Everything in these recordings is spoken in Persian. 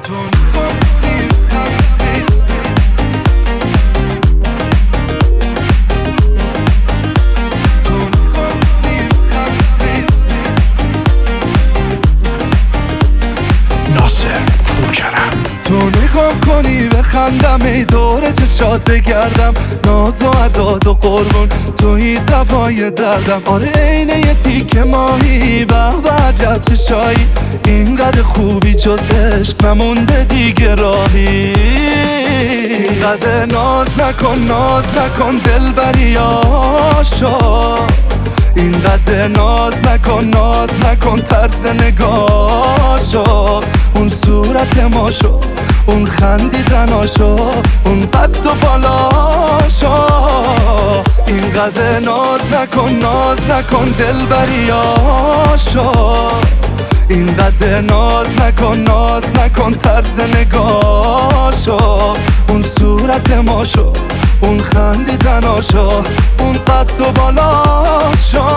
تو نگاه کنی بخندم، ای دور چشات بگردم، ناز و عداد و قربون توی دوای دردم. آره عین یه تیکه ماهی، به عجب چشایی، اینقدر خوبی جز عشق نمونده دیگه راهی. اینقدر ناز نکن دلبری آشا، اینقدر ناز نکن طرز نگاشو، اون صورت ماشو، اون خندیدناشو، اون قد و بالاشو. اینقدر ناز نکن دلبریاشو، اینقدر ناز نکن طرز نگاشو، اون صورت ماشو، اون خندیدناشو، اون قد و بالاشو.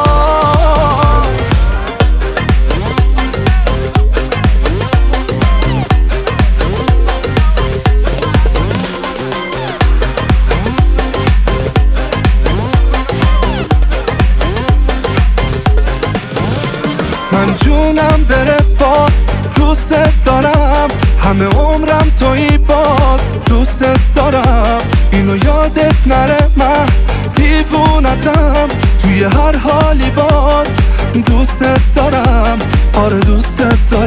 من جونم بره باز، دوست دارم، همه عمرم تویی باز، دوست دارم. اینو یادت نره من دیوونتم، توی هر حالی باز دوست دارم، آره دوست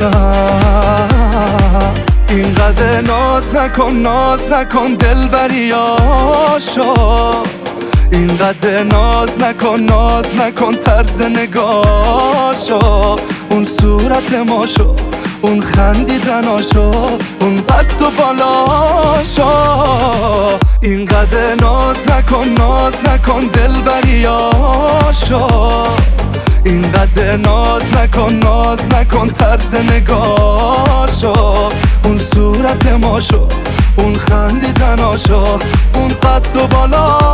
دارم. اینقدر ناز نکن دلبریاشو، اینقدر ناز نکن طرز نگاشو، اون صورت ماشو، اون خندیدناشو، اون قد و بالاشو. اینقدر ناز نکن دلبریاشو، اینقدر ناز نکن طرز نگاشو، اون صورت ماشو، اون خندیدناشو، اون قد و بالاشو.